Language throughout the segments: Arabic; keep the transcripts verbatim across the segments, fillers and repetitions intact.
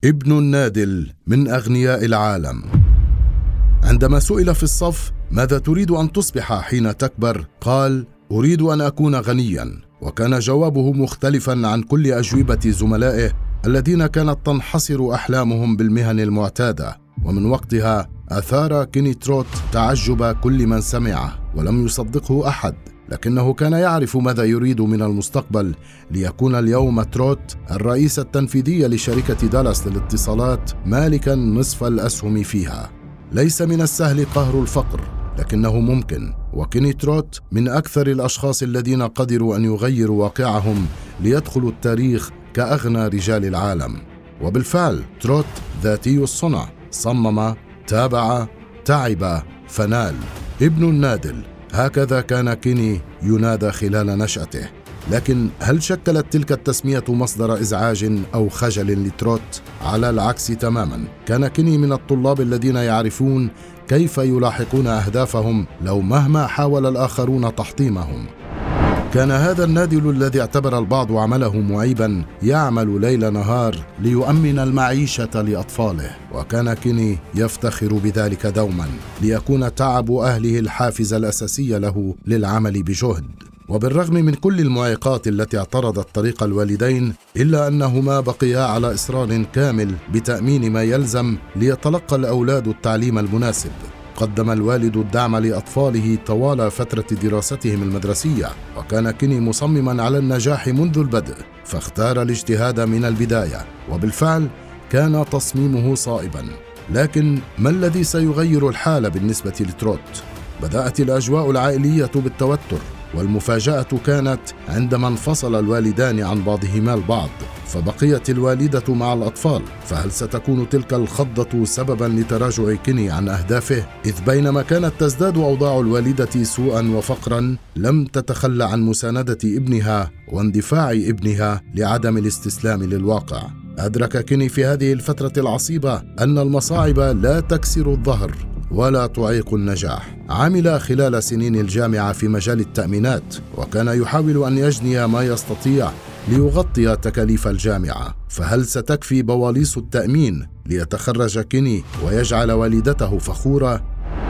ابن النادل من أغنياء العالم. عندما سئل في الصف ماذا تريد أن تصبح حين تكبر، قال: أريد أن أكون غنيا. وكان جوابه مختلفا عن كل أجوبة زملائه الذين كانت تنحصر أحلامهم بالمهن المعتادة. ومن وقتها أثار كيني تروت تعجب كل من سمعه، ولم يصدقه أحد، لكنه كان يعرف ماذا يريد من المستقبل ليكون اليوم تروت الرئيس التنفيذي لشركة دالاس للاتصالات، مالكا نصف الأسهم فيها. ليس من السهل قهر الفقر، لكنه ممكن. وكيني تروت من أكثر الأشخاص الذين قدروا أن يغيروا واقعهم ليدخلوا التاريخ كأغنى رجال العالم. وبالفعل تروت ذاتي الصنع، صمم، تابع، تعب، فنال. ابن النادل، هكذا كان كيني ينادى خلال نشأته. لكن هل شكلت تلك التسمية مصدر إزعاج أو خجل لتروت؟ على العكس تماما، كان كيني من الطلاب الذين يعرفون كيف يلاحقون أهدافهم لو مهما حاول الآخرون تحطيمهم. كان هذا النادل الذي اعتبر البعض عمله معيبا يعمل ليل نهار ليؤمن المعيشة لأطفاله، وكان كيني يفتخر بذلك دوما، ليكون تعب أهله الحافز الأساسي له للعمل بجهد. وبالرغم من كل المعيقات التي اعترضت طريق الوالدين، إلا أنهما بقيا على إصرار كامل بتأمين ما يلزم ليتلقى الأولاد التعليم المناسب. قدم الوالد الدعم لأطفاله طوال فترة دراستهم المدرسية، وكان كيني مصمما على النجاح منذ البدء، فاختار الاجتهاد من البداية. وبالفعل كان تصميمه صائبا. لكن ما الذي سيغير الحال بالنسبة لتروت؟ بدأت الأجواء العائلية بالتوتر، والمفاجأة كانت عندما انفصل الوالدان عن بعضهما البعض، فبقيت الوالدة مع الأطفال. فهل ستكون تلك الخضة سببا لتراجع كيني عن أهدافه؟ إذ بينما كانت تزداد أوضاع الوالدة سوءا وفقرا، لم تتخلى عن مساندة ابنها واندفاع ابنها لعدم الاستسلام للواقع. أدرك كيني في هذه الفترة العصيبة أن المصاعب لا تكسر الظهر ولا تعيق النجاح. عمل خلال سنين الجامعة في مجال التأمينات، وكان يحاول أن يجني ما يستطيع ليغطي تكاليف الجامعة. فهل ستكفي بواليص التأمين ليتخرج كيني ويجعل والدته فخورة؟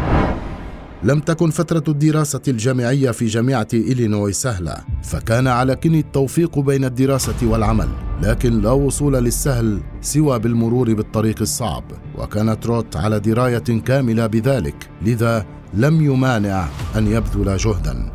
لم تكن فترة الدراسة الجامعية في جامعة إلينوي سهلة، فكان على كيني التوفيق بين الدراسة والعمل، لكن لا وصول للسهل سوى بالمرور بالطريق الصعب، وكان تروت على دراية كاملة بذلك، لذا لم يمانع أن يبذل جهدا.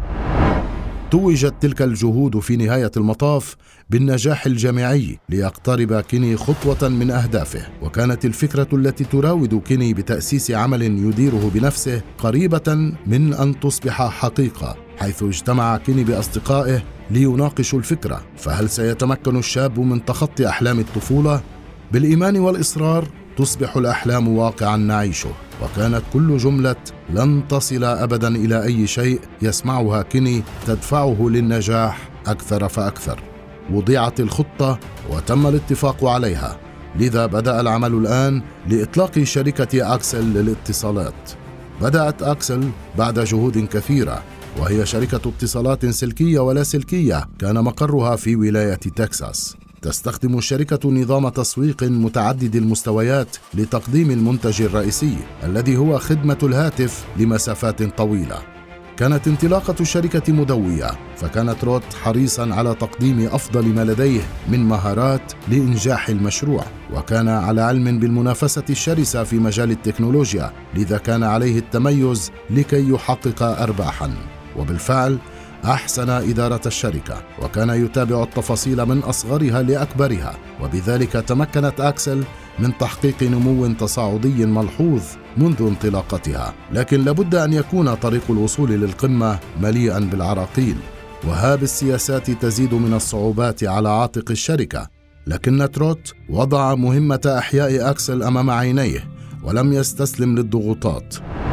توجت تلك الجهود في نهاية المطاف بالنجاح الجامعي ليقترب كيني خطوة من أهدافه. وكانت الفكرة التي تراود كيني بتأسيس عمل يديره بنفسه قريبة من أن تصبح حقيقة، حيث اجتمع كيني بأصدقائه ليناقشوا الفكرة. فهل سيتمكن الشاب من تخطي أحلام الطفولة؟ بالإيمان والإصرار تصبح الأحلام واقعا نعيشه. وكانت كل جملة لن تصل أبدا إلى أي شيء يسمعها كيني تدفعه للنجاح أكثر فأكثر. وضعت الخطة وتم الاتفاق عليها، لذا بدأ العمل الآن لإطلاق شركة أكسل للاتصالات. بدأت أكسل بعد جهود كثيرة، وهي شركة اتصالات سلكية ولا سلكية كان مقرها في ولاية تكساس. تستخدم الشركة نظام تسويق متعدد المستويات لتقديم المنتج الرئيسي الذي هو خدمة الهاتف لمسافات طويلة. كانت انطلاقة الشركة مدوية، فكان تروت حريصا على تقديم أفضل ما لديه من مهارات لإنجاح المشروع، وكان على علم بالمنافسة الشرسة في مجال التكنولوجيا، لذا كان عليه التميز لكي يحقق أرباحا. وبالفعل أحسن إدارة الشركة، وكان يتابع التفاصيل من أصغرها لأكبرها، وبذلك تمكنت أكسل من تحقيق نمو تصاعدي ملحوظ منذ انطلاقتها. لكن لابد أن يكون طريق الوصول للقمة مليئا بالعراقيل، وهذه السياسات تزيد من الصعوبات على عاتق الشركة. لكن تروت وضع مهمة إحياء أكسل أمام عينيه ولم يستسلم للضغوطات.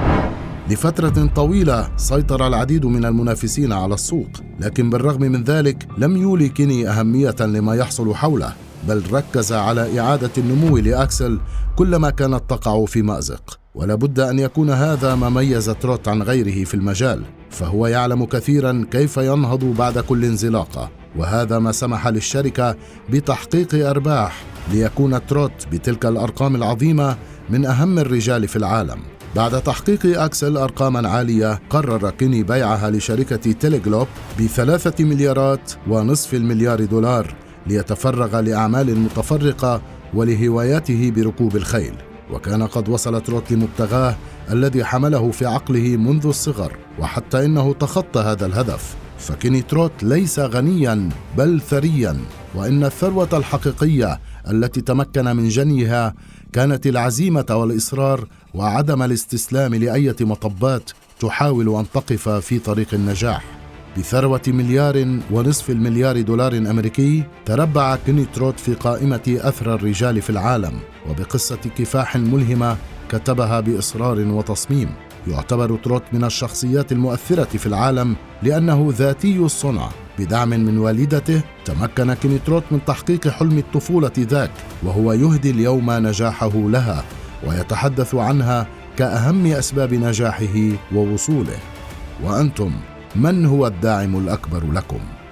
لفترة طويلة سيطر العديد من المنافسين على السوق، لكن بالرغم من ذلك لم يولي كيني أهمية لما يحصل حوله، بل ركز على إعادة النمو لأكسل كلما كانت تقع في مأزق. ولا بد أن يكون هذا ما ميز تروت عن غيره في المجال، فهو يعلم كثيرا كيف ينهض بعد كل انزلاقة، وهذا ما سمح للشركة بتحقيق أرباح ليكون تروت بتلك الأرقام العظيمة من أهم الرجال في العالم. بعد تحقيق أكسل أرقاما عالية، قرر كيني بيعها لشركة تيليجلوب بثلاثة مليارات ونصف المليار دولار ليتفرغ لأعمال متفرقة ولهواياته بركوب الخيل. وكان قد وصل تروت لمبتغاه الذي حمله في عقله منذ الصغر، وحتى إنه تخطى هذا الهدف. فكيني تروت ليس غنياً بل ثرياً، وإن الثروة الحقيقية التي تمكن من جنيها كانت العزيمة والإصرار وعدم الاستسلام لأي مطبات تحاول أن تقف في طريق النجاح. بثروة مليار ونصف المليار دولار أمريكي، تربع كيني تروت في قائمة أثرى الرجال في العالم، وبقصة كفاح ملهمة كتبها بإصرار وتصميم. يعتبر تروت من الشخصيات المؤثرة في العالم لأنه ذاتي الصنع. بدعم من والدته، تمكن كيني تروت من تحقيق حلم الطفولة ذاك، وهو يهدي اليوم نجاحه لها ويتحدث عنها كأهم أسباب نجاحه ووصوله. وأنتم، من هو الداعم الأكبر لكم؟